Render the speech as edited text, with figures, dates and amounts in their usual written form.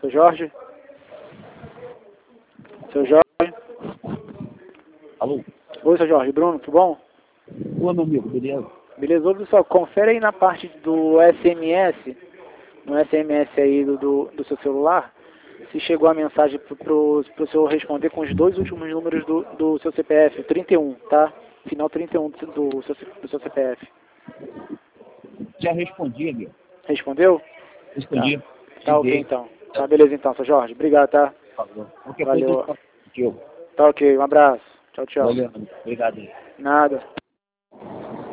Seu Jorge? Seu Jorge? Alô? Oi, seu Jorge. Bruno, tudo bom? Ô, meu amigo, beleza? Beleza? Ô, pessoal, confere aí na parte do SMS, no SMS aí do seu celular, se chegou a mensagem pro senhor responder com os dois últimos números do seu CPF, 31, tá? Final 31 do seu CPF. Já respondi, amigo. Respondeu? Respondi. Tá ok então. Tá beleza então, seu Jorge. Obrigado, tá? Qualquer coisa Valeu. eu falo contigo. Tá ok, um abraço. Tchau, tchau. Valeu, amigo. Obrigado aí. Nada.